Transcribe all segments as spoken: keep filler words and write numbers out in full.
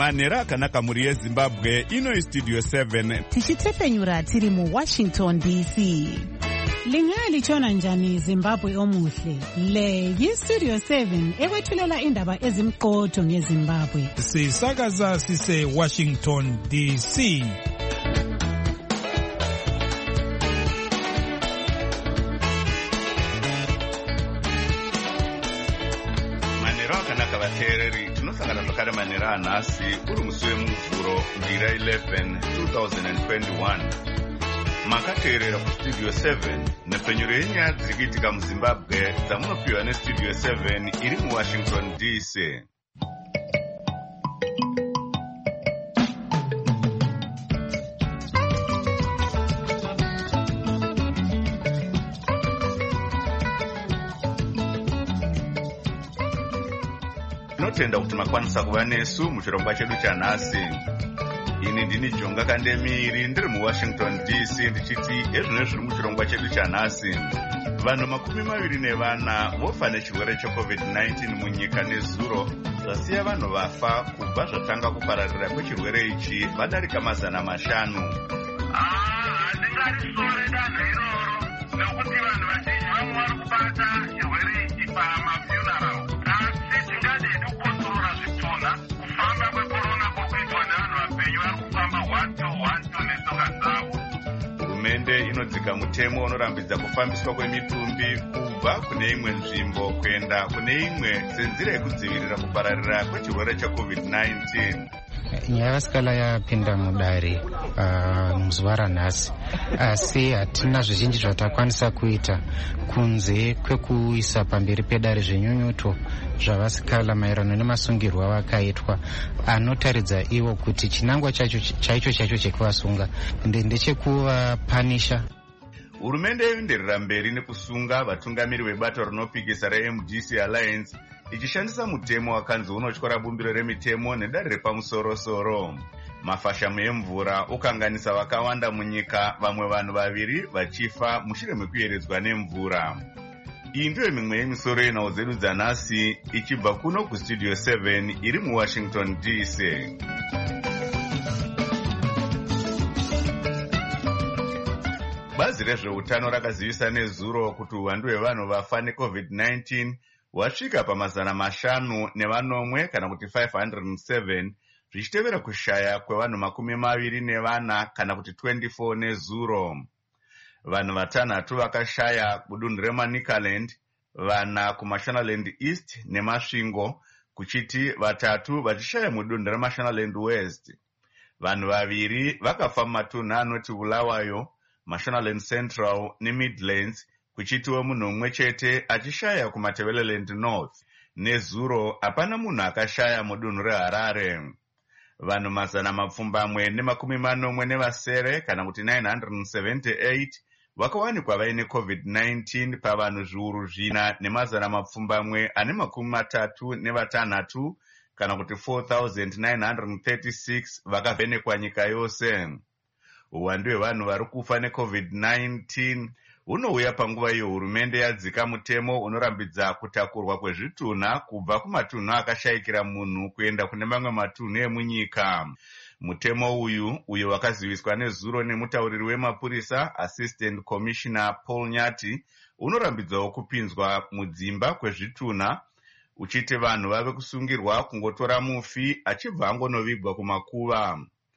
manhero akanaka muri yezimbabwe. Ino Studio seven tichitefenyura tiri mu Washington D C. Lingali chona njani Zimbabwe omuhle. Le yi Studio seven ewethulela indaba ezimqotho ngeZimbabwe. Sisakaza sise Washington D C. Vateereri, tinosangana zvakare manhero anhasi uri musi wemuvhuro mbiri eleven twenty twenty-one. Makateerera kustudio seven nepfenyuro yenyaya dziri kuitika muZimbabwe dzamunopiwa nestudio seven iri muWashington D C. Tinotenda kuti makwanisa kuva nesu muchirongwa chedu chanhasi. Ini ndini Jonga Kandemiri ndiri muWashington D C ndichiti ezvino zviri muchirongwa chedu chanhasi. Vanhu makumi maviri nevana vofa nechirwere checovid nineteen munyika nezuro, zvasiya vanhu vafa kubva zvatanga kupararira kwechirwere ichi vadarika mazana mashanu. Handingarisore danho iroro nekuti vanhu vazhinji vamwe vari kubata chirwere ichi pamafuneral. Asi tingadedi kukontorora zvituna kufamba kwekorona kurikuitwa nevanhu vapenyu vari kufamba hwato hwato netsoka dzavo. Hurumende inodzika mutemo unorambidza kufambiswa kwemitumbi kubva kune imwe nzvimbo kuenda kune imwe senzira yekudzivirira kupararira kwechirwere checovid nineteen. Nyaya yasikala yapinda mudare uh, muzuva ranhasi, asi hatina zvizhinji zvatakwanisa kuita kunze kwekuisa pamberi pedare zvenyunyuto zvavasikala maererano nemasungirwo avakaitwa anotaridza ivo kuti chinangwa chaicho chaicho chacho chekuvasunga ndechekuvapanisha. Hurumende yoenderera mberi nekusunga vatungamiri vebato rinopikisa reM D C Alliance ichishandisa mutemo wakanzi unotyora bumbiro remitemo nedare repamusoro-soro. Mafashamu emvura ukanganisa vakawanda munyika, vamwe vanhu vaviri vachifa mushure mekuyeredzwa nemvura. Iyi ndiyo mimwe yemisoro yenhau dzedu dzanhasi ichibva kuno kustudio seven iri muWashington D C. Bazi rezveutano rakazivisa nezuro kuti uwandu hwevanhu vafa necovid nineteen wasvika pamazana mashanu nevanomwe kana kuti five hundred seven, zvichitevera kushaya kwevanhu makumi maviri nevana kana kuti twenty-four nezuro. Vanhu vatanhatu vakashaya kudunhu reManicaland, vana kuMashonaland East neMasvingo, kuchiti vatatu vachishaya mudunhu reMashonaland West. Vanhu vaviri vakafa mumatunhu anoti Bulawayo, Mashonaland Central neMidlands, kuchitiwe munhu umwe chete achishaya kuMatebeleland North. Nezuro hapana munhu akashaya mudunhu reHarare. Vanhu mazana mapfumbamwe nemakumi manomwe nevasere kana kuti nine hundred seventy-eight vakawanikwa vaine covid nineteen pavanhu zviuru zvina nemazana mapfumbamwe ane makumi matatu nevatanhatu kana kuti four thousand nine hundred thirty-six vakavhenekwa nyika yose. Uwandu hwevanhu vari kufa necovid nineteen unouya panguva iyo hurumende yadzika mutemo unorambidza kutakurwa kwezvitunha kubva kumatunhu akashayikira munhu kuenda kune mamwe matunhu emunyika. Mutemo uyu uyo wakaziviswa nezuro nemutauriri wemapurisa Assistant Commissioner Paul Nyati unorambidzawo kupinzwa mudzimba kwezvitunha, uchiti vanhu vave kusungirwa kungotora mufi achibva angonovigwa kumakuva.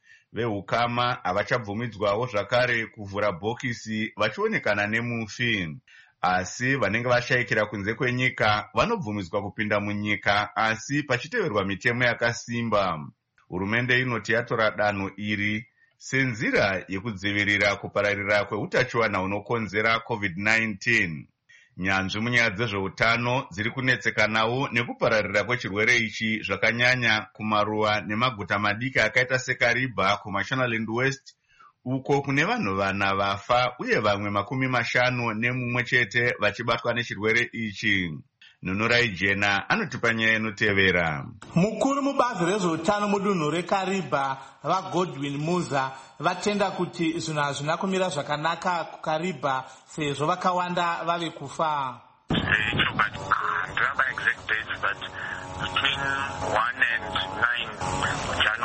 Vehukama havachabvumidzwawo zvakare kuvhura bhokisi vachionekana nemufi, asi vanenge vashayikira kunze kwenyika vanobvumidzwa kupinda munyika asi pachiteverwa mitemo yakasimba. Hurumende inoti yatora danho iri senzira yekudzivirira kupararira kweutachiwana hunokonzera covid nineteen. Nyanzvi munyaya dzezveutano dziri kunetsekanawo nekupararira kwechirwere ichi zvakanyanya kumaruwa nemaguta madiki akaita seKariba kuMashonaland West, uko kune vanhu vana vafa uye vamwe makumi mashanu nemumwe chete vachibatwa nechirwere ichi. Nunurai Jena anotipa nyaya inotevera. Mukuru mubazi rezveutano mudunhu reKariba vaGodwin Muza vatenda kuti zvinhu hazvina kumira zvakanaka kuKariba sezvo vakawanda vave kufa. Between one and nine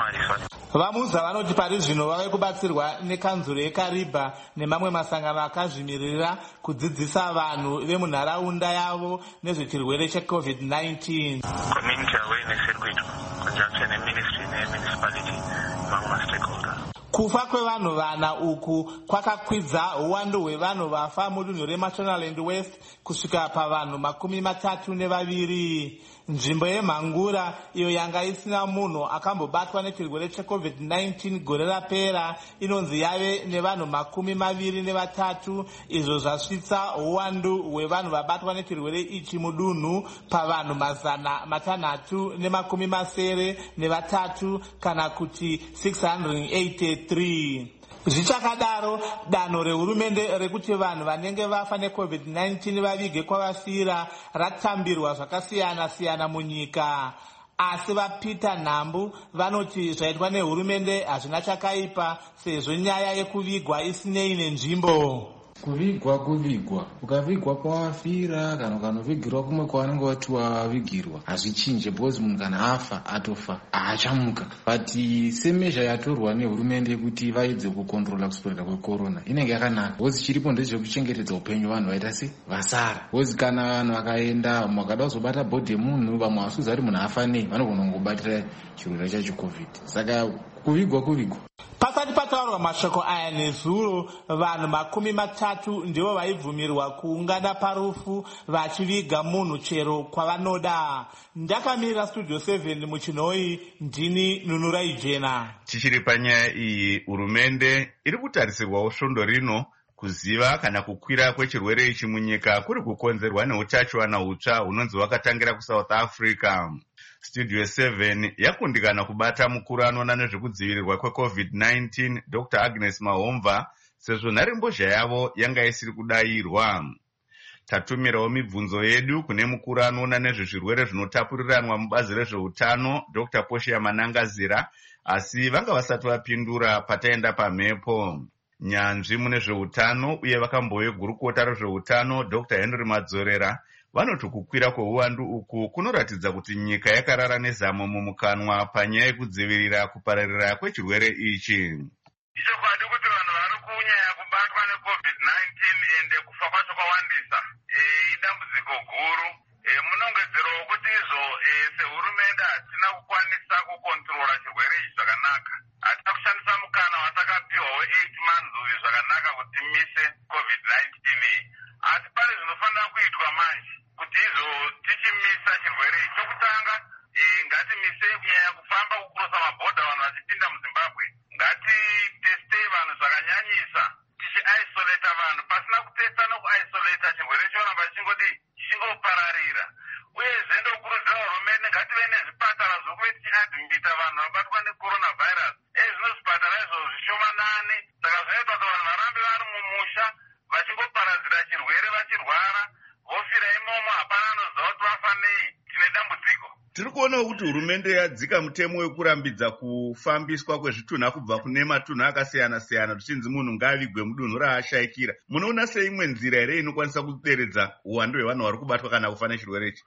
Vamuza vanoti pari zvino vave kubatsirwa nekanzuro yeKariba nemamwe masangano akazvimirira kudzidzisa vanhu vemunharaunda yavo nezvechirwere checovid nineteen. Community awareness circuit conjunction neministry nemunicipality mamwe stakeholder. Kufa kwevanhu vana uku kwakakwidza uwandu hwevanhu vafa mudunhu reMashonaland West kusvika pavanhu makumi matatu nevaviri. Nzvimbo yeMhangura iyo yanga isina munhu akambobatwa nechirwere checovid nineteen gore rapera inonzi yave nevanhu makumi maviri nevatatu, izvo zvasvitsa uwandu hwevanhu vabatwa nechirwere ichi mudunhu pavanhu mazana matanhatu nemakumi masere nevatatu kana kuti six hundred eighty-three. Zvichakadaro, danho rehurumende rekuti vanhu vanenge vafa necovid nineteen vavige kwavafira ratambirwa zvakasiyana siyana munyika. Asi vaPeter Nambu vanoti zvaitwa nehurumende hazvina chakaipa sezvo nyaya yekuvigwa isinei nenzvimbo. Kuvigwa kuvigwa ukavigwa kwawafira kana ukanovigirwa kumwe kwavanenge vati wavigirwa hazvichinje, because munhu kana afa atofa haachamuka. But semezha yatorwa nehurumende kuti vaedze kukontrola kuswedera kwekorona inenge yakanaka, because chiripo ndezvekuchengetedza upenyu vanhu vaita se vasara. Because kana vanhu vakaenda vakada kuzobata bhodhi yemunhu vamwe vasuza ari munhu afa nei vanogona kungobatira chirwere chacho covid. Saka kuvigwa kuvigwa. Pasati pataurwa mashoko aya nezuro, vanhu makumi matatu ndivo vaibvumirwa kuungana parufu vachiviga munhu chero kwavanoda. Ndakamirira Studio seven muchinoi, ndini Nunurai Jena. Tichiri panyaya iyi, hurumende iri kutarisirwawo svondo rino kuziva kana kukwira kwechirwere ichi munyika kuri kukonzerwa neutachiwana hutsva hunonzi hwakatangira kuSouth Africa. Studio seven yakundikana kubata mukuru anoona nezvekudzivirirwa kwecovid nineteen Doctor Agnes Mahomva sezvo nharembozha yavo yanga isiri kudayirwa. Tatumirawo mibvunzo yedu kune mukuru anoona nezvezvirwere zvinotapuriranwa mubazi rezveutano Doctor Poshia Manangazira, asi vanga vasati vapindura pataenda pamhepo. Nyanzvi mune zveutano uye vakambouye gurukota rezveutano Doctor Henry Madzorera vanoti kukwira kweuwandu uku kunoratidza kuti nyika yakarara nezamo mumukanwa panyaya yekudzivirira kupararira kwechirwere ichi. Ichokwadi kuti vanhu vari kunyanya kubatwa necovid nineteen ende kufa kwacho kwawandisa idambudziko guru. Munongedzerawo kuti izvo sehurumende hatina kukwanisa kukontrola chirwere ichi zvakanaka. Hatina kushandisa mukana watakapiwa we-eight months uyu zvakanaka kuti timise covid nineteen iyi. Asi pane zvinofanira kuitwa manje kuti izvo tichimisa chirwere ichi. Chokutanga, ngatimise kunyanya kufamba kukurosa mabhodha vanhu vachipinda muZimbabwe. Ngatitestei vanhu zvakanyanyisa, tichiisolata vanhu. Pasina kutesta nokuisolata chirwere choramba chingodi chingopararira. Uyezve ndokurudzira hurumende ngative nezvipatara zvokuve tichiadhimbita vanhu vabatwa necoronavirus. Ezvino zvipatara izvo zvishomanane, saka zvinoita kuti vanhu varambe vari mumusha vachingoparadzira chirwere vachirwara, vofira imomo, hapana anoziva kuti vafa nei. Tine dambudziko. Tiri kuonawo kuti hurumende yadzika mutemo wekurambidza kufambiswa kwezvitunha kubva kune matunhu akasiyana siyana zvichinzi munhu ngaavigwe mudunhu raashaikira. Munoona seimwe nzira here inokwanisa kuderedza uwandu hwevanhu vari kubatwa kana kufa nechirwere ichi?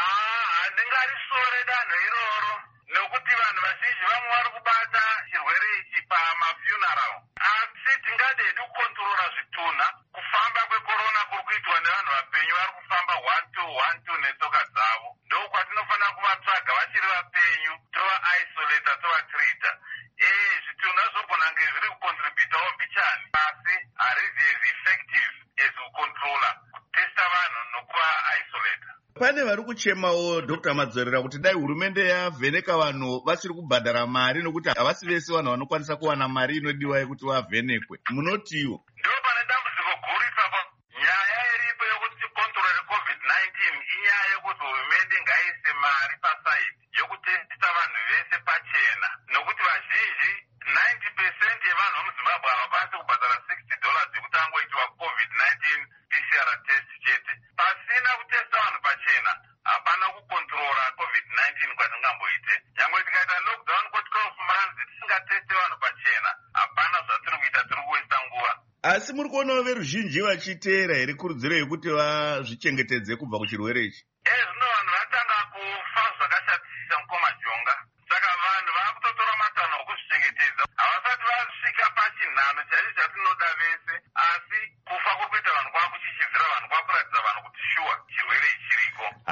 Handingarisore danho iroro, nekuti vanhu vazhinji vamwe vari kubata chirwere ichi pamafuneral. Asi tingade kukontrola zvitunha. Kufamba kwekorona kuri kuitwa nevanhu vapenyu vari kufamba one two one two netsoka dzavo. Ndokwatinofanira kuvatsvaga vachiri vapenyu, tova-isolata, tova-trita. Eh, zvitunha zvogona kunge zviri kucontributawo mbichani, asi harisi as effective as kucontrola, kutesta vanhu nokuva-isolata. Pane vari kuchemawo Doctor Madzorera kuti dai hurumende yavheneka vanhu vasiri kubhadhara mari nokuti havasi vese vanhu vanokwanisa kuwana mari inodiwa yekuti vavhenekwe. Munotiwo? Ndo pane dambudziko guru ipapo. Nyaya iripo yokuti tikontrole covid nineteen inyaya yokuti hurumende ngaise mari pasaidi yokutesta vanhu vese pachena, nokuti vazhinji ninety percent yevanhu vemuZimbabwe havakwanisi kubhadhara sixty dollars yekuti angoitwa covid nineteen P C R test chete. Pasina kutesta vanhu pachena hapana kukontrola covid nineteen kwatingamboite. Nyangwe tikaita lockdown kwa twelve months tisingateste vanhu pachena hapana zvatiri kuita, tiri kuwesta nguva. Asi muri kuonawo veruzhinji vachiteera here kurudziro yekuti vazvichengetedze kubva kuchirwere ichi? Ezvino vanhu vatanga kufa zvakashatisa mukomajonga. Saka vanhu vakutotora matanho okuzvichengetedza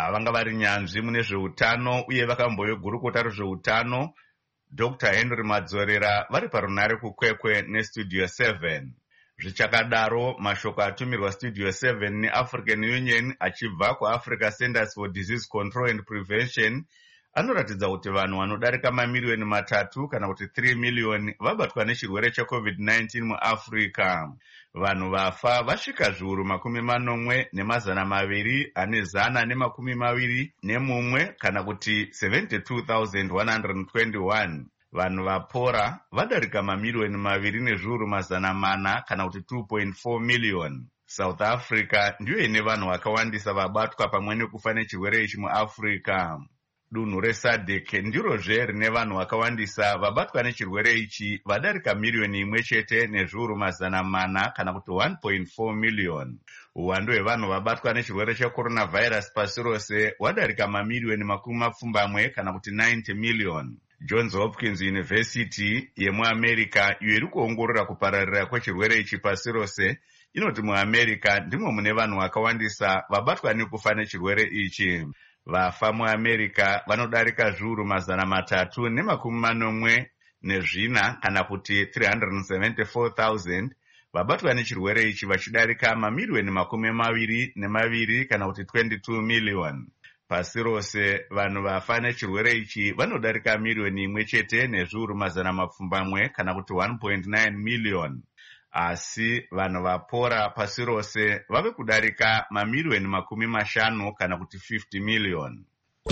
vanga vari nyanzvi mune zveutano uye vakamboyogurukota rezveutano Doctor Henry Madzorera vari parunare kukwekwe nestudio seven. Zvichakadaro, mashoko atumirwa studio seven neAfrican Union achibva kuAfrica Centers for Disease Control and Prevention anoratidza kuti vanhu vanodarika mamiliyoni matatu kana kuti three million vabatwa nechirwere checovid nineteen muAfrica. Vanhu vafa vasvika zviuru makumi manomwe nemazana maviri ane zana nemakumi maviri nemumwe kana kuti seventy-two thousand one hundred twenty-one. Vanhu vapora vadarika mamiliyoni maviri nezviuru mazana mana kana kuti two point four million. South Africa ndiyo ine vanhu vakawandisa vabatwa pamwe nekufa nechirwere ichi muAfrica. Dunhu reSADC ndirozve rine vanhu vakawandisa vabatwa nechirwere ichi vadarika miliyoni imwe chete nezviuru mazana mana kana kuti one point four million. Uwandu hwevanhu vabatwa nechirwere checoronavirus pasi rose wadarika mamiliyoni makumi mapfumbamwe kana kuti ninety million. Johns Hopkins University yemuAmerica iyo iri kuongorora kupararira kwechirwere ichi pasi rose inoti muAmerica ndimo mune vanhu vakawandisa vabatwa nekufa nechirwere ichi. Vafa muAmerica vanodarika zviuru mazana matatu nemakumi manomwe nezvina kana kuti three hundred seventy-four thousand. Vabatwa nechirwere ichi vachidarika mamiliyoni makumi maviri nemaviri kana kuti twenty-two million. Pasi rose vanhu vafa nechirwere ichi vanodarika miliyoni imwe chete nezviuru mazana mapfumbamwe kana kuti one point nine million. Asi vanhu vapora pasi rose vave kudarika mamiliyoni makumi mashanu kana kuti fifty million.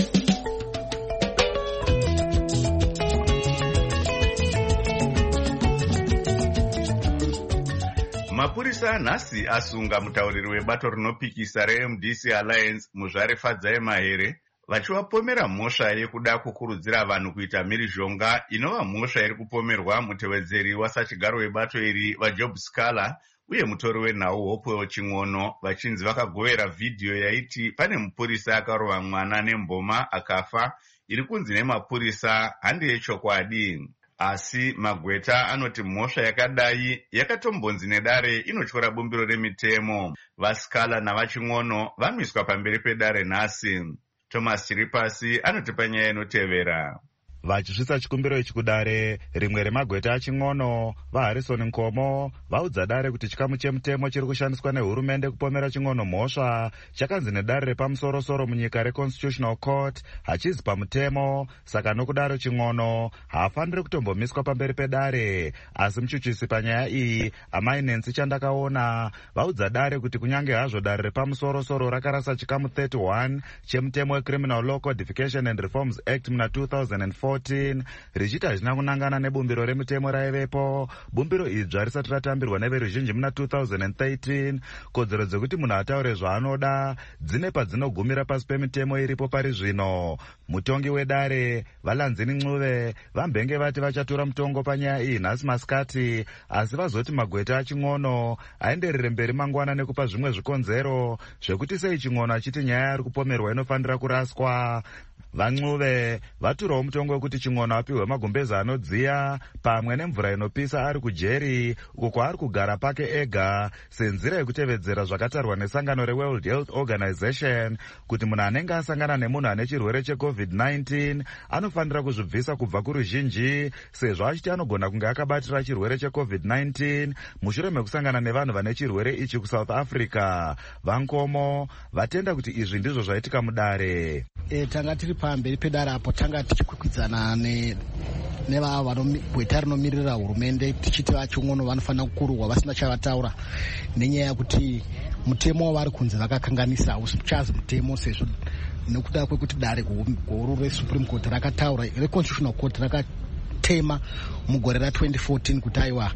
Mapurisa nhasi asunga mutauriri webato rinopikisa reM D C Alliance Muzvare Fadzai Mahere vachivapomera mhosva yekuda kukurudzira vanhu kuita mhirizhonga inova mhosva iri kupomerwa mutevedzeri wasachigaro webato iri vaJob Scala uye mutori wenhau Hopewell Ching'ono vachinzi vakagovera vhidhiyo yaiti pane mupurisa akarova mwana nemboma akafa iri kunzi nemapurisa handi yechokwadi. Asi Magweta anoti mhosva yakadai yakatombonzi nedare inotyora bumbiro remitemo. VaScala navaChing'ono vamiswa pamberi pedare nhasi. Thomas Chiripasi anoti panyaya inotevera. Vachisvitsa chikumbiro ichi kudare, rimwe remagweta aChing'ono vaHarrison Nkomo vaudza dare kuti chikamu chemutemo chiri kushandiswa nehurumende kupomera Ching'ono mhosva chakanzi nedare repamusoro-soro munyika reConstitutional Court hachizi pamutemo, saka nokudaro Ching'ono haafaniri kutombomiswa pamberi pedare. Asi muchuchisi panyaya iyi Amai Nancy Chandakaona vaudza dare kuti kunyange hazvo dare repamusoro-soro rakarasa chikamu thirty-one chemutemo weCriminal Law Codification and Reforms Act muna two thousand four richiita hazvina kunangana nebumbiro remutemo raivepo. Bumbiro idzva risati ratambirwa neveruzhinji muna two thousand thirteen. Kodzero dzekuti munhu ataure zvaanoda dzine padzinogumira pasi pemitemo iripo pari zvino. Mutongi wedare Valanzini Ncube vambenge vati vachatora mutongo panyaya iyi nhasi masikati, asi vazoti Magweta aChing'ono aenderere mberi mangwana nekupa zvimwe zvikonzero zvekuti sei Ching'ono achiti nyaya yari kupomerwa inofanira kuraswa. VaNcube vaturawo mutongo wekuti Ching'ono apiwe magumbeza anodziya pamwe nemvura inopisa ari kujeri uko kwaari kugara pake ega senzira yekutevedzera zvakatarwa nesangano reWorld Health Organization kuti munhu anenge asangana nemunhu ane chirwere checovid nineteen anofanira kuzvibvisa kubva kuruzhinji sezvo achiti anogona kunge akabatira chirwere checovid nineteen mushure mekusangana nevanhu vane chirwere ichi kuSouth Africa. VaNkomo vatenda kuti izvi ndizvo zvaitika mudare. E, tanga tiri pamberi pedare apo tanga tichikwikwidzana ne nevava vanogweta rinomirira hurumende tichiti vaChing'ono vanofanira kukururwa vasina chavataura nenyaya yekuti mutemo wavari kunzi vakakanganisa hausi kuchazi mutemo sezvo nekuda kwekuti dare guru reSupreme Court rakataura reConstitutional Court rakatema mugore ra twenty fourteen kuti aiwa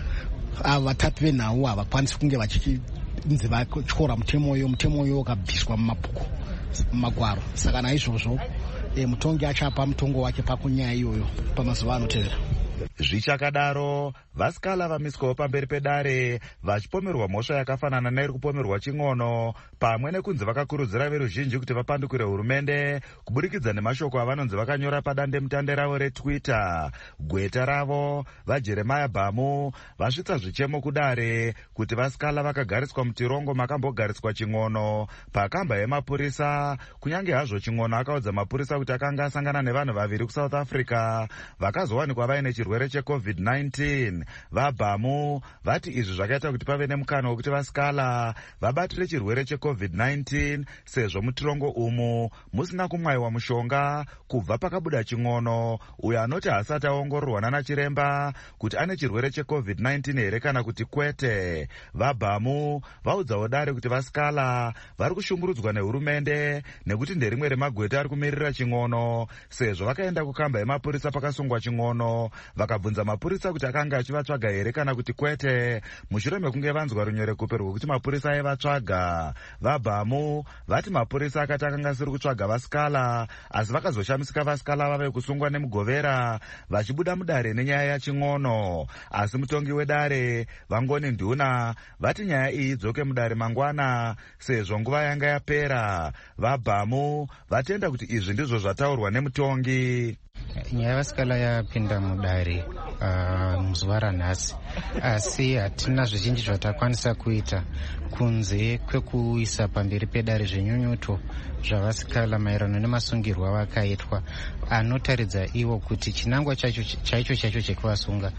ava vatatu venhau havakwanisi kunge vachinzi vatyora mutemo uyo mutemo uyo wakabviswa mumabhuku mumagwaro. Saka naizvozvo e, mutongi achapa mutongo wake pakunyaya iyoyo pamazuva anotevera. Zvichakadaro, vasikala vamiswawo pamberi pedare vachipomerwa mhosva yakafanana neiri kupomerwa Chingono, pamwe nekunzi vakakurudzira veruzhinji kuti vapandukire hurumende kuburikidza nemashoko avanonzi vakanyora padande mutande ravo reTwitter. Gweta ravo vaJeremiah Bhamu vasvitsa zvichemo kudare kuti vasikala vakagariswa mutirongo makambogariswa Chingono pakamba yemapurisa, kunyange hazvo Chingono akaudza mapurisa kuti akanga asangana nevanhu vaviri kuSouth Africa vakazowanikwa vaine chirwere checovid nineteen. VaBhamu vati izvi zvakaita kuti pave nemukana wekuti vasikala vabatire chirwere checovid nineteen sezvo mutirongo umu musina kumwaiwa mushonga kubva pakabuda Chingono, uyo anoti hasati aongororwa nana chiremba kuti ane chirwere checovid nineteen here kana kuti kwete. VaBhamu vaudzawo dare kuti vasikala vari kushungurudzwa nehurumende nekuti nderimwe remagweta ari kumirira Chingono, sezvo vakaenda kukamba yemapurisa pakasungwa Chingono vakabvunza mapurisa kuti akanga achivatsvaga here kana kuti kwete, mushure mekunge vanzwa runyorekupe rwekuti mapurisa aivatsvaga. VaBhamu vati mapurisa akati akanga asiri kutsvaga vasikala, asi vakazoshamisika vasikala vave kusungwa nemugovera vachibuda mudare nenyaya yaChingono. Asi mutongi wedare Vangoni Nduna vati nyaya iyi idzoke mudare mangwana sezvo nguva yanga yapera. VaBhamu vatenda kuti izvi ndizvo zvataurwa nemutongi. Nyaya vasikala yapinda mudare uh, muzuva ranhasi, asi hatina zvizhinji zvatakwanisa kuita kunze kwekuisa pamberi pedare zvenyunyuto zvavasikala maererano nemasungirwo avakaitwa, anotaridza ivo kuti chinangwa chaicho chaicho chaicho chekuvasunga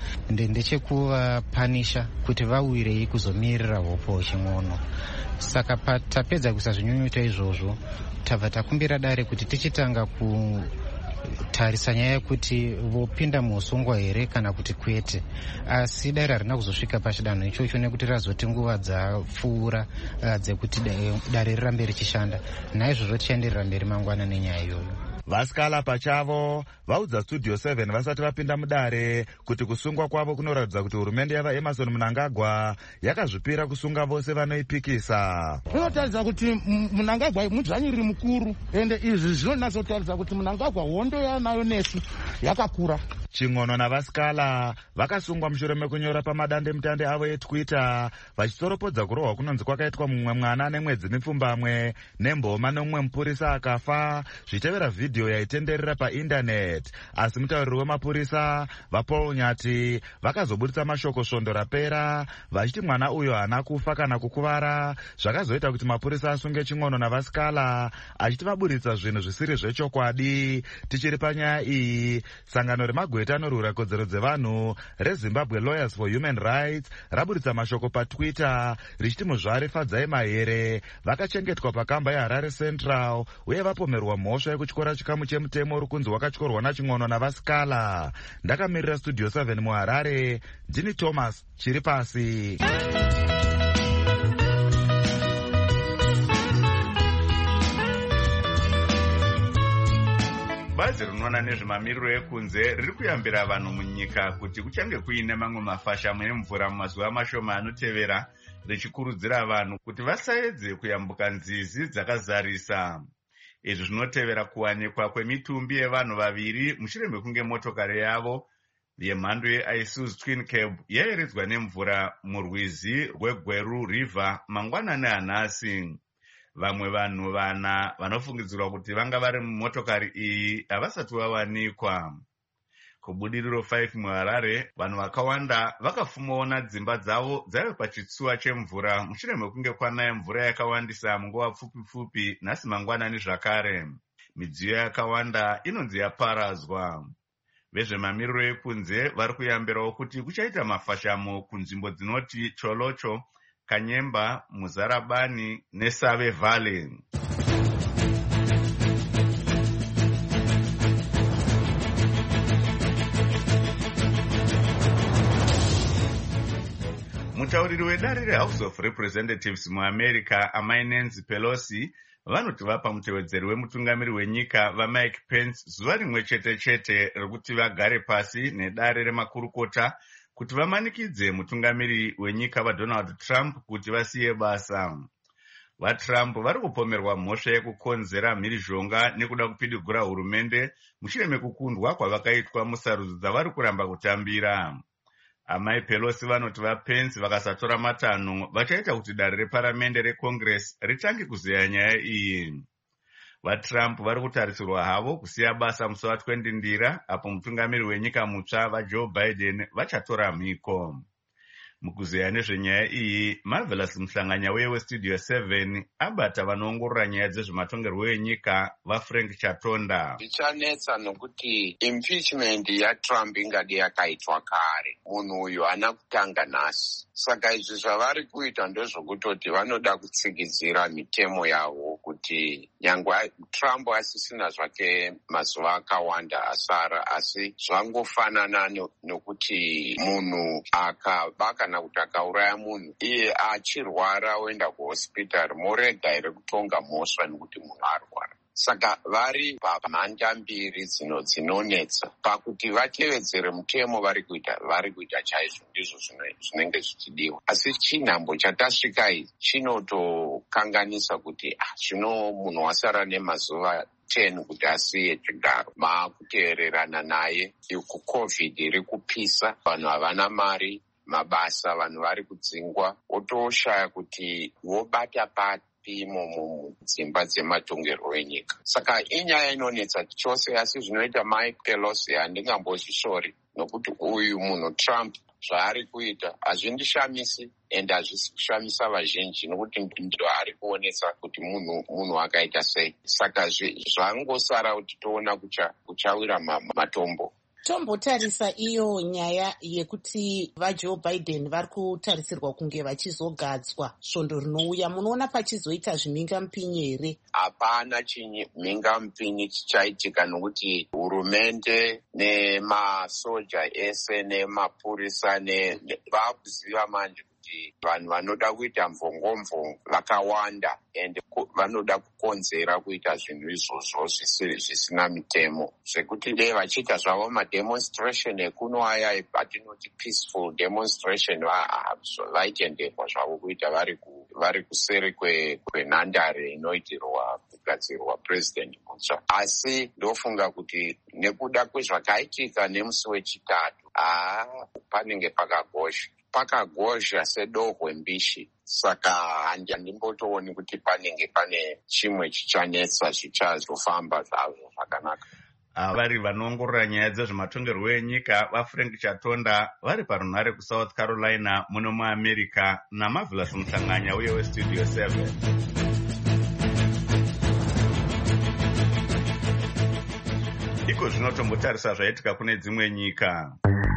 ndechekuvapanisha kuti vawirei kuzomirira hopo Chingono. Saka patapedza kuisa zvinyunyuto izvozvo tabva takumbira dare kuti tichitanga ku tarisa nyaya yekuti vopinda muusungwa here kana kuti kwete, asi dare harina kuzosvika pachidanho ichocho nekuti razoti nguva dzapfuura uh, dzekuti dare rirambe richishanda. Naizvozvo tichenderera mberi mangwana nenyaya iyoyo. Vasikala pachavo vaudza Studio seven vasati vapinda mudare kuti kusungwa kwavo kunoratidza kuti hurumende yava Emerson Mnangagwa yakazvipira kusunga vose vanoipikisa. Zvinotaridza kuti Mnangagwa mudzvanyiriri mukuru, ende izvi zvinonatsotaridza kuti Mnangagwa hondo yanayo nesu yakakura. Chingono navasikala vakasungwa mushure mekunyora pamadande mutande avo eTwitter vachitoropodza kurohwa kunonzi kwakaitwa mumwe mwana nemwedzi mipfumbamwe nemboma nomumwe mupurisa akafa, zvitevera vhidhiyo yaitenderera paindaneti. Asi mutauriri wemapurisa vaPaul Nyati vakazobudisa mashoko svondo rapera vachiti mwana uyo haana kufa kana kukuvara, zvakazoita kuti mapurisa asunge Chingono navasikala achiti vaburitsa zvinhu zvisiri zvechokwadi. Tichiri panyaya iyi, sangano remagwe anorwira kodzero dzevanhu reZimbabwe Lawyers for Human Rights raburitsa mashoko paTwitter richiti muzvare Fadzai Mahere vakachengetwa pakamba yeHarare Central uye vapomerwa mhosva yekutyora chikamu chemutemo uri kunzi wakatyorwa naChingono navasikala. Ndakamirira Studio seven muHarare, ndini Thomas chiri pasi. Bazi rinoona nezvemamiriro ekunze riri kuyambira vanhu munyika kuti kuchange kuine mamwe mafashamu emvura mumazuva mashoma anotevera, richikurudzira vanhu kuti vasaedze kuyambuka nzizi dzakazarisa. Izvi zvinotevera kuwanikwa kwemitumbi yevanhu vaviri mushure mekunge motokari yavo yemhando yeIsuzu Twin Cab yaeredzwa nemvura murwizi rweGweru River mangwanani anhasi. Vamwe vanhu vana vanofungidzirwa kuti vanga vari mumotokari iyi havasati vawanikwa. Kubudiriro five muHarare, vanhu vakawanda vakafumawo dzimba dzavo dzaive pachitsuwa chemvura mushure mekunge kwanaya mvura yakawandisa munguva pfupi pfupi nhasi mangwanani zvakare. Midziyo yakawanda inonzi yaparadzwa. Vezvemamiriro ekunze vari kuyambirawo kuti kuchaita mafashamo kunzvimbo dzinoti Cholocho, Kanyemba, Muzarabani neSave Valley. Mutauriri wedare reHouse of Representatives muAmerica amai Nancy Pelosi vanoti vapa mutevedzeri wemutungamiri wenyika vaMike Pence zuva rimwe chete chete rekuti vagare pasi nedare remakurukota kuti vamanikidze mutungamiri wenyika vaDonald Trump kuti vasiye basa. vaTrump vari kupomerwa mhosva yekukonzera mhirizhonga nekuda kupidigura hurumende mushure mekukundwa kwavakaitwa musarudzo dzavari kuramba kutambira. Amai Pelosi vanoti vaPence vakasatora matanho vachaita kuti dare reparamende reCongress ritange kuzeya nyaya iyi. VaTrump vari kutarisirwa havo kusiya basa musi wa20 ndira apo mutungamiri wenyika mutsva vaJoe Biden vachatora mhiko. Mukuzeya nezvenyaya iyi, Marvelous Muhlanganya weWestudio seven abata vanoongorora nyaya dzezvematongerwo enyika vaFrank Chatonda. Zvichanetsa nokuti impeachment yaTrump ingade yakaitwa kare. Munhu uyu haana kutanga nhasi. Saka izvi zvavari kuita ndezvokutoti vanoda kutsikidzira mitemo yavo kuti nyangwe Trump asisina zvake mazuva akawanda asara, asi zvangofanana nokuti munhu akaba kana kuti akauraya munhu iye achirwara oenda kuhospitari morega here kutonga mhosva nekuti munhu arwara. Saka vari pamhanda mbiri dzino dzinonetsa pakuti vatevedzere mutemo vari kuita vari kuita chaizvo ndizvo zvinenge zvichidiwa. Asi chinhambo chatasvika ichi chinotokanganisa kuti ah, zvino munhu wasara nemazuva ten kuti asiye chigaro. Maakuteererana naye iku COVID iri kupisa, vanhu havana mari, mabasa vanhu vari kudzingwa, otoshaya kuti vobata pati pimo mudzimba dzematongerwo enyika. Saka inyaya inonetsa chose, asi zvinoita Mike Pelosi handingambozvishori nokuti uyu munhu Trump zvaari kuita hazvindishamisi ende hazvisi kushamisa vazhinji nokuti ndo ari kuonesa kuti munhu munhu akaita sei. Saka zvangosara kuti toona kuchawira matombo. Tombotarisa iyo nyaya yekuti vaJoe Biden vari kutarisirwa kunge vachizogadzwa svondo rinouya. Munoona pachizoita zvimhingamupinyi here? Hapana chimhingamupinyi chichaitika nokuti hurumende nemasoja ese nemapurisa vakuziva manje kuti vanhu vanoda kuita mvongomvongo vakawanda ende vanoda kukonzera kuita zvinhu izvozvo zvisina mitemo, zvekuti dei vachiita zvavo mademonstration ekuno aya atinoti peaceful demonstration vaitenderwa zvavo kuita vari kuseri kwenhandare inoitirwa kugadzirwa president mutsva. Asi ndofunga kuti nekuda kwezvakaitika nemusi wechitatu haa panenge pakagozha pakagozha sedohwe mbishi. Saka handimbotooni kuti panenge pane chimwe chichanetsa chichazofamba zvazvo zvakanaka. Vari vanoongorora nyaya dzezvematongerwo enyika vaFrank Chatonda vari parunhare kuSouth Carolina muno muAmerica naMarvelous Muhlanganya uye weStudio seven. Iko zvino tombotarisa zvaitika kune dzimwe nyika.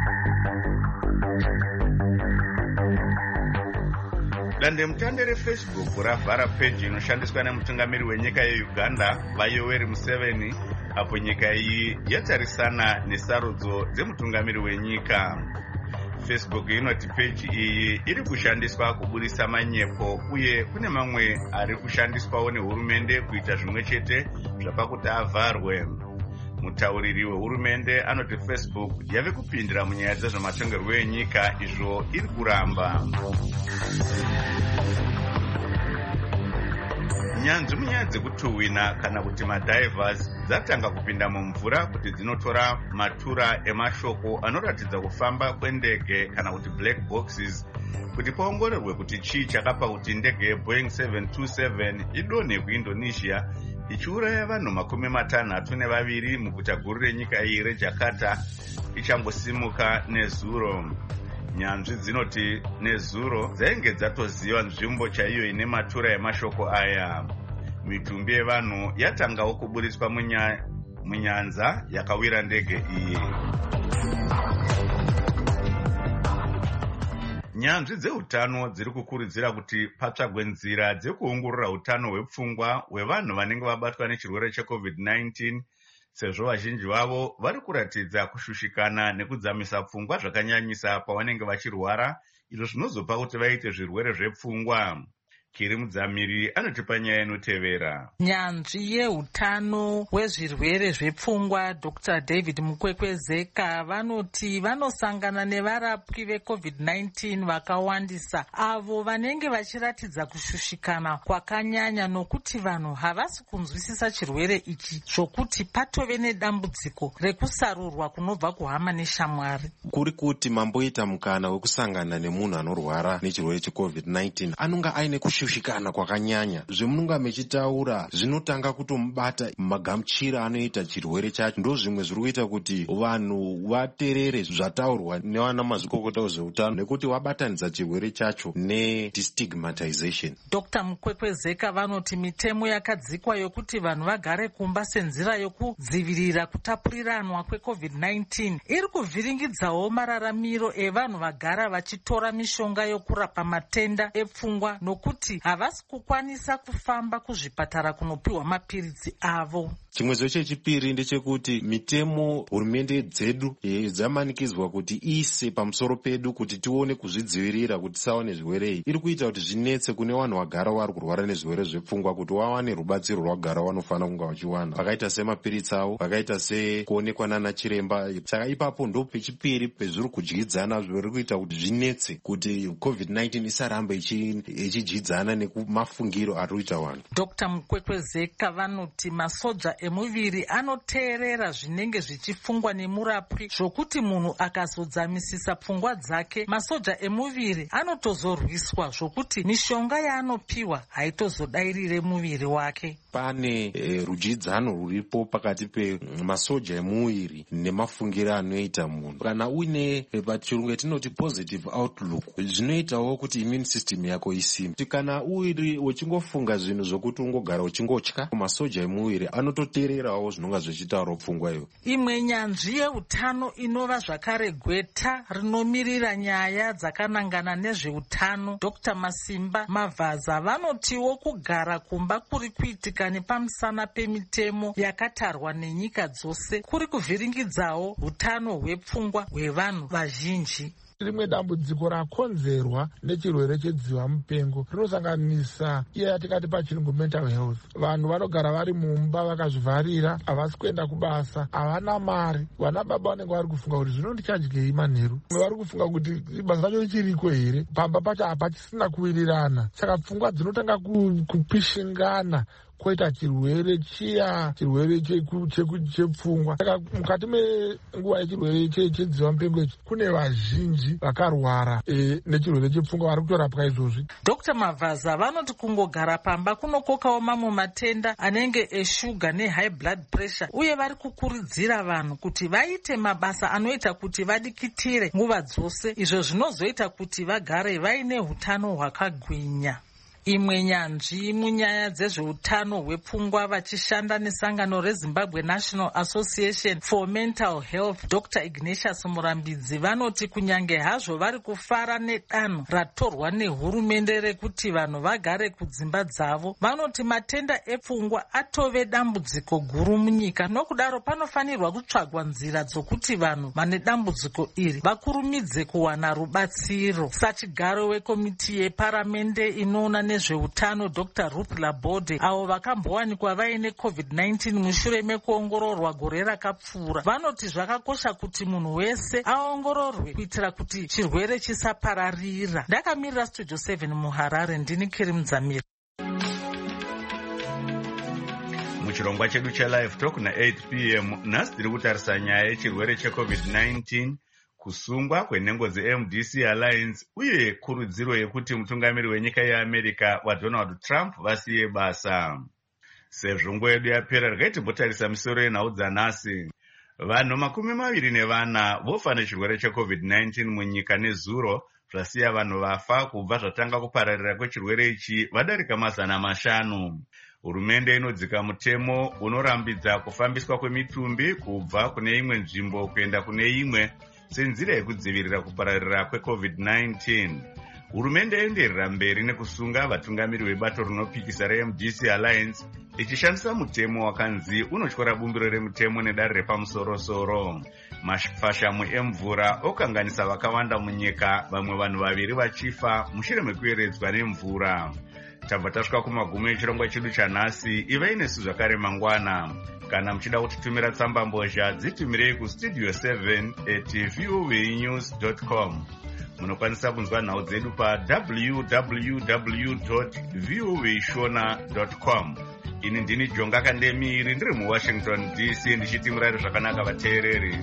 Dandemutande reFacebook ravhara peji inoshandiswa nemutungamiri wenyika yeUganda vaYoweri Museveni apo nyika iyi yatarisana nesarudzo dzemutungamiri wenyika. Facebook inoti peji iyi iri kushandiswa kubudisa manyepo uye kune mamwe ari kushandiswawo nehurumende kuita zvimwe chete zvapakuti avharwe. Mutauriri wehurumende anoti Facebook yave kupindira munyaya dzezvematongerwo enyika izvo iri kuramba. Nyanzvi munyaya dzekutuhwina kana kuti madivers dzatanga kupinda mumvura kuti dzinotora matura emashoko anoratidza kufamba kwendege kana kuti black boxes kuti paongororwe kuti chii chakapa kuti ndege yeBoeing seven two seven idonhe kuIndonesia ichiuraya vanhu makumi matanhatu nevaviri muguta guru renyika iyi reJakarta ichangosimuka nezuro. Nyanzvi dzinoti nezuro dzainge dzatoziva nzvimbo chaiyo ine matura emashoko aya. Mitumbi yevanhu yatangawo kuburiswa munyanza yakawira ndege iyi. Nyanzvi dzeutano dziri kukurudzira kuti patsvagwe nzira dzekuongorora utano hwepfungwa hwevanhu vanenge vabatwa nechirwere cheCovid nineteen sezvo vazhinji vavo vari kuratidza kushushikana nekudzamisa pfungwa zvakanyanyisa pavanenge vachirwara, izvo zvinozopa kuti vaite zvirwere zvepfungwa. Kiri Mudzamiri anotipa nyaya inotevera. Nyanzvi yeutano hwezvirwere zvepfungwa Doctor David Mukwekwezeka vanoti vanosangana nevarapwi veCovid nineteen vakawandisa avo vanenge vachiratidza kushushikana kwakanyanya nokuti vanhu havasi kunzwisisa chirwere ichi zvokuti patove nedambudziko rekusarurwa kunobva kuhama neshamwari. Kuri kuti mamboita mukana wekusangana nemunhu anorwara nechirwere cheCovid nineteen anonga aine kushushikana kwakanyanya. Zvemunonga mechitaura zvinotanga kutomubata magamuchira anoita chirwere chacho. Ndo zvimwe zviri kuita kuti vanhu vaterere zvataurwa nevana mazvikokota wezveutano nekuti wabatanidza chirwere chacho nedestigmatization. Doctor Mukwekwezeka vanoti mitemo yakadzikwa yokuti vanhu vagare kumba senzira yokudzivirira kutapuriranwa kweCovid nineteen iri kuvhiringidzawo mararamiro evanhu vagara vachitora mishonga yokurapa matenda epfungwa nokuti havasi kukwanisa kufamba kuzvipatara kunopiwa mapiritsi avo. Chimwezo chechipiri ndechekuti mitemo hurumende dzedu dzamanikidzwa kuti ise pamusoro pedu kuti tione kuzvidzivirira kuti tisawane zvirwere iyi iri kuita kuti zvinetse kune vanhu vagara vari kurwara nezvirwere zvepfungwa kuti wawane rubatsiro rwagara vanofana kunga vachiwana pakaita semapiritsi avo pakaita sekuonekwa nana chiremba. Saka ipapo ndo pechipiri pezviri kudyidzana zviri kuita kuti zvinetse kuti COVID nineteen isarambe ichidyidzana nekumafungiro ari kuita vanhu. Doctor Mukwekwezeka vanoti masoja emuviri anoteerera zvinenge zvichifungwa nemurapwi zvokuti munhu akazodzamisisa pfungwa dzake masoja emuviri anotozorwiswa zvokuti mishonga yaanopiwa haitozodairire muviri wake. Pane e, rudyidzano ruripo pakati pemasoja emuviri nemafungiro anoita munhu. Kana uine e, pachirungu yatinoti positive outlook zvinoitawo kuti immune system yako isimbe. Kana uri uchingofunga zvinhu zvokuti ungogara uchingotya masoja emuviri anototeererawo zvinonga zvichitaura pfungwa iyo. Imwe nyanzvi yeutano inova zvakare gweta rinomirira nyaya dzakanangana nezveutano Doctor Masimba Mavhaza vanotiwo kugara kumba kuri kuitika nepamusana pemitemo yakatarwa nenyika dzose kuri kuvhiringidzawo utano hwepfungwa hwevanhu vazhinji. Rimwe dambudziko rakonzerwa nechirwere chedziva mupengo rinosanganisa iya yatikati pachirungu mental health. Vanhu vanogara vari mumba vakazvivharira, havasi kuenda kubasa, havana mari. Vana baba vanenge vari kufunga kuti zvino ndichadyei manheru. Vari kufunga kuti basa racho richiriko here, pamba pacho hapachisina kuwirirana. Saka pfungwa dzinotanga kupishingana koita chirwere chiya chirwere chepfungwa. Saka mukati menguva yechirwere chedziva mupengo ichi kune vazhinji vakarwara e, nechirwere chepfungwa vari kutorapwa izvozvi. Doctor Mavhaza vanoti kungogara pamba kunokokawo mamwe matenda anenge eshuga nehigh blood pressure uye vari kukurudzira vanhu kuti vaite mabasa anoita kuti vadikitire nguva dzose, izvo zvinozoita kuti vagare vaine hutano hwakagwinya. Imwe nyanzvi munyaya dzezveutano hwepfungwa vachishanda nesangano reZimbabwe National Association for Mental Health Doctor Ignatius Murambidzi vanoti kunyange hazvo vari kufara nedanho ratorwa nehurumende rekuti vanhu vagare kudzimba dzavo, vanoti matenda epfungwa atove dambudziko guru munyika. Nokudaro panofanirwa kutsvagwa nzira dzokuti vanhu vane dambudziko iri vakurumidze kuwana rubatsiro. Sachigaro wekomiti yeparamende inoona nezveutano Doctor Ruth Labode avo vakambowanikwa vaine COVID nineteen mushure mekuongororwa gore rakapfuura vanoti zvakakosha kuti munhu wese aongororwe kuitira kuti chirwere chisapararira. Ndakamirira Studio seven muHarare, ndini Kiri Mudzamiri. Muchirongwa chedu cheLive Talk na eight p m nhasi tiri kutarisa nyaya yechirwere cheCovid nineteen, kusungwa kwenhengo dzeM D C Alliance uye kurudziro yekuti mutungamiri wenyika yeAmerica waDonald Trump vasiye basa. Sezvo nguva yedu yapera regai timbotarisa misoro yenhau dzanhasi. Vanhu makumi maviri nevana vofa nechirwere cheCovid nineteen munyika nezuro zvasiya vanhu vafa kubva zvatanga kupararira kwechirwere ichi vadarika mazana mashanu. Hurumende inodzika mutemo unorambidza kufambiswa kwemitumbi kubva kune imwe nzvimbo kuenda kune imwe senzira yekudzivirira kupararira kweCovid nineteen. Hurumende yoenderera mberi nekusunga vatungamiri vebato rinopikisa reM D C Alliance ichishandisa mutemo wakanzi unotyora bumbiro remutemo nedare repamusoro-soro. Mafashamu emvura okanganisa vakawanda munyika, vamwe vanhu vaviri vachifa mushure mekuyeredzwa nemvura. tabva tasvika kumagumi echirongwa chedu chanhasi. Ivai nesu zvakare mangwana. Kana muchida kutitumira tsamba mbozha, dzitumirei kustudio seven at voanews dot com. Munokwanisa kunzwa nhau dzedu pa w w w dot voa shona dot com. Ini ndini Jonga Kandemiri, ndiri muWashington D C, ndichiti murari zvakanaka vateereri.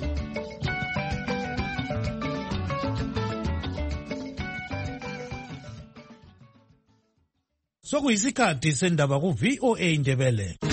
Sokuyisikhathi sendaba ku V O A Ndebele.